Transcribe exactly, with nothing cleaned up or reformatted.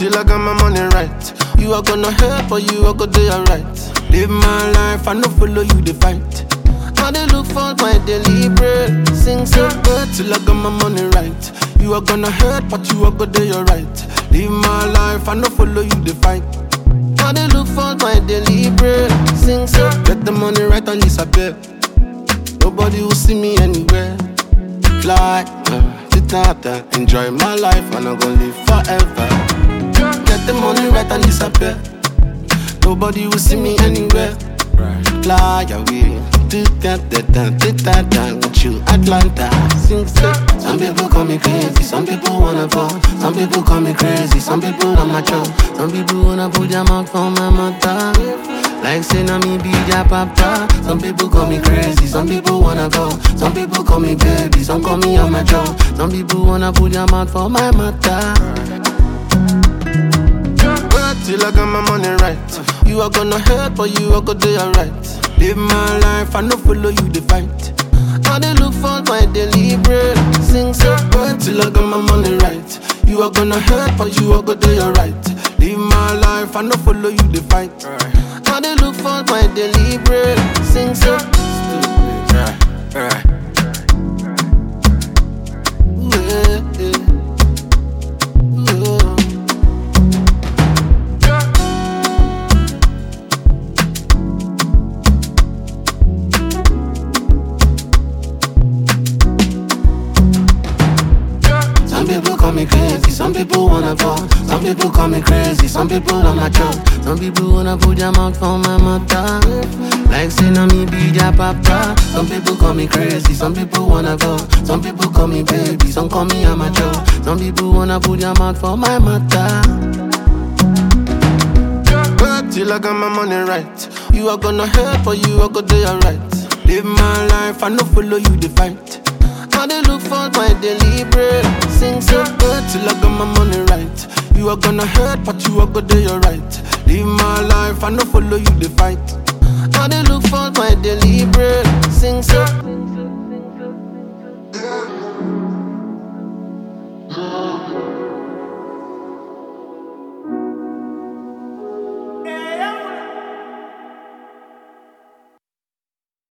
till I got my money right. You are gonna help or you are gonna do alright. Live my life, I no follow you the fight. I dey look for my daily bread. Sing so good till I got my money right. You are gonna hurt, but you are gonna do alright. Live my life, I no follow you the fight. I dey look for my daily bread. Sing so get the money right and disappear. Nobody will see me anywhere. Fly, uh, sit out there, enjoy my life, and I'm gonna live forever. Get the money right and disappear. Nobody will see me anywhere. Fly away, do that, that, that, do that, that, with you, Atlanta. Sing so. Some people call me crazy, some people wanna fall. Some people call me crazy, some people I'm not sure. Some people wanna put their mouth for my mother. Like say na me be their papa. Some people call me crazy, some people wanna go. Some people call me baby, some call me on my jaw. Some people wanna put their mouth for my mother. Wait till I got my money right. You are gonna help or you are gonna do alright. Live my life, I no follow you the fight. I dey look for my daily bread. Sing so good till I got my money right. You are gonna help or you are gonna do alright. Live my life, I no follow you the fight. I dey look for my daily bread. Sing so stupid. Right, right. Yeah, yeah. Yeah. Some people call me crazy, some people wanna fall. Some people call me crazy, some people I'm not sure. Some people wanna put their mouth for my mother. Like say na me be their papa. Some people call me crazy, some people wanna go. Some people call me baby, some call me amateur. Some people wanna put their mouth for my mother. Wait till I got my money right. You are gonna help or you are gonna do alright. Live my life, I no follow you the fight. I dey look for my daily bread. Sing so good till I got my money right. You are gonna hurt, but you are gonna do alright. Live my life, I no follow you the fight. I dey look for my daily bread.